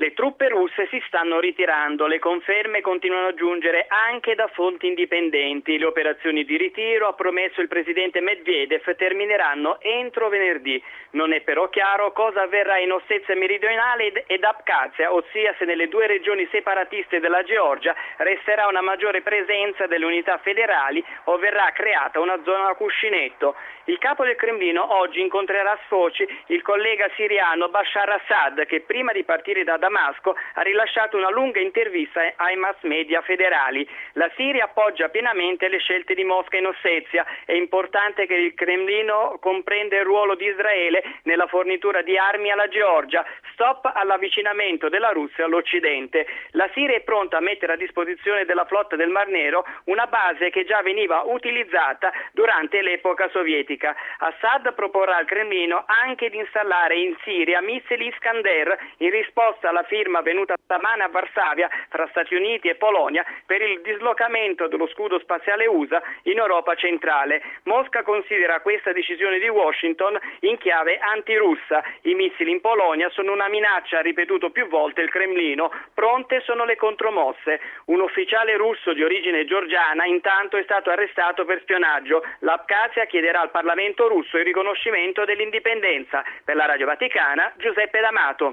Le truppe russe si stanno ritirando, le conferme continuano a giungere anche da fonti indipendenti. Le operazioni di ritiro, ha promesso il presidente Medvedev, termineranno entro venerdì. Non è però chiaro cosa avverrà in Ossetia meridionale ed Abkhazia, ossia se nelle due regioni separatiste della Georgia resterà una maggiore presenza delle unità federali o verrà creata una zona a cuscinetto. Il capo del Cremlino oggi incontrerà a Sochi il collega siriano Bashar Assad, che prima di partire da Damasco ha rilasciato una lunga intervista ai mass media federali. La Siria appoggia pienamente le scelte di Mosca in Ossetia. È importante che il Cremlino comprenda il ruolo di Israele nella fornitura di armi alla Georgia. Stop all'avvicinamento della Russia all'Occidente. La Siria è pronta a mettere a disposizione della flotta del Mar Nero una base che già veniva utilizzata durante l'epoca sovietica. Assad proporrà al Cremlino anche di installare in Siria missili Iskander in risposta alla firma avvenuta stamane a Varsavia fra Stati Uniti e Polonia per il dislocamento dello scudo spaziale USA in Europa centrale. Mosca considera questa decisione di Washington in chiave antirussa. I missili in Polonia sono una minaccia, ha ripetuto più volte il Cremlino. Pronte sono le contromosse. Un ufficiale russo di origine georgiana intanto è stato arrestato per spionaggio. L'Abkhazia chiederà al Parlamento russo il riconoscimento dell'indipendenza. Per la Radio Vaticana, Giuseppe D'Amato.